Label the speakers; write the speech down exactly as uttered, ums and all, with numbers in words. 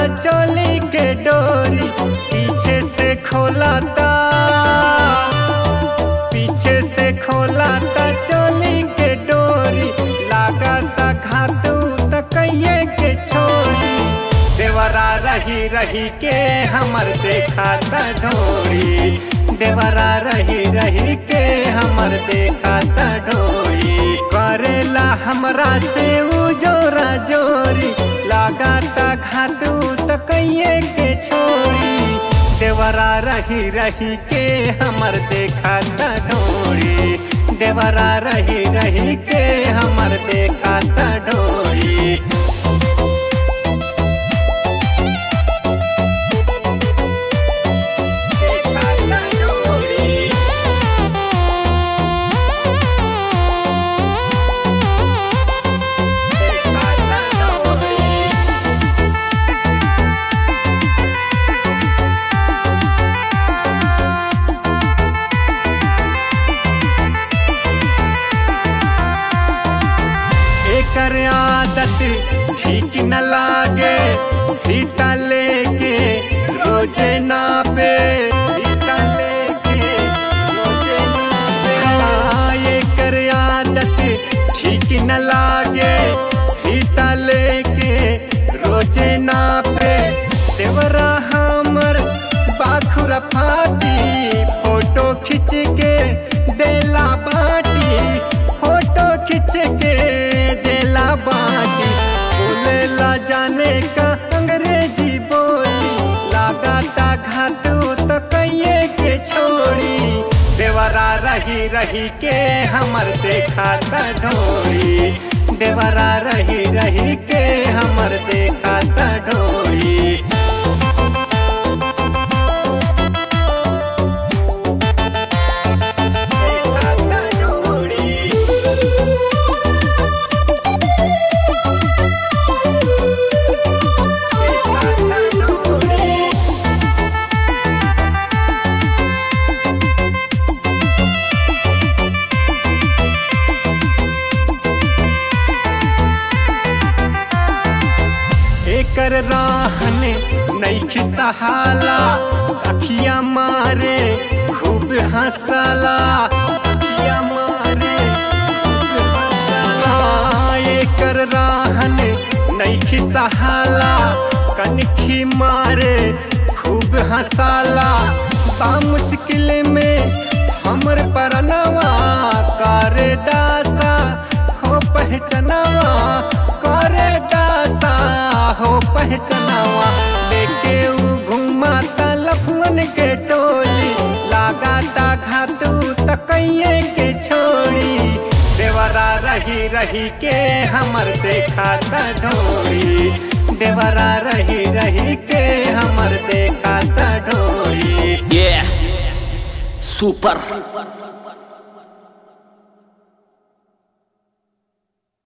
Speaker 1: चोली के डोरी पीछे से खोलाता पीछे से खोलाता चोली के डोरी लागता घातू तकैये के छोड़ी देवरा रही रही के हमर देखाता ढोरी देवरा रही रही के हमर देखाता ढोरी करेला हमरा से उ जोरा जोरी लगाता घातू तकैये के छोड़ी देवरा रही रही के हमर देखाता ढोरी देवरा रही रही के हमर देखाता ढोरी कर आदत ठीक न लागे फीता लेके रोजे नापे फीता लेके रोजे नापे ये कर आदत ठीक न लागे फीता लेके रोजे नापे देवरा हमर बाखुर फाती फोटो खींच के देला बाटी फोटो खींच के बाटी बोलेला जाने का अंग्रेजी बोली लगाता घातू तकैये के छोड़ी देवरा रही रही के हमर देखाता ढोरी देवरा रही रही के हमर देखाता ढोरी कर राहने नैखी सहाला अखिया मारे खूब हंसला अखिया मारे खूब हंसला ये कर राहने नैखी सहाला कनखी मारे खूब हंसला बा मुश्किल में हमर परनवा करे दासा हो पहचनवा करे दासा हो पहचनावा लेके उ घुमाता लफुअन के टोली लगाता घातू तकैये के छोड़ी देवरा रही रही के हमर देखाता ढोरी देवरा रही रही के हमर देखाता ढोरी
Speaker 2: yeah super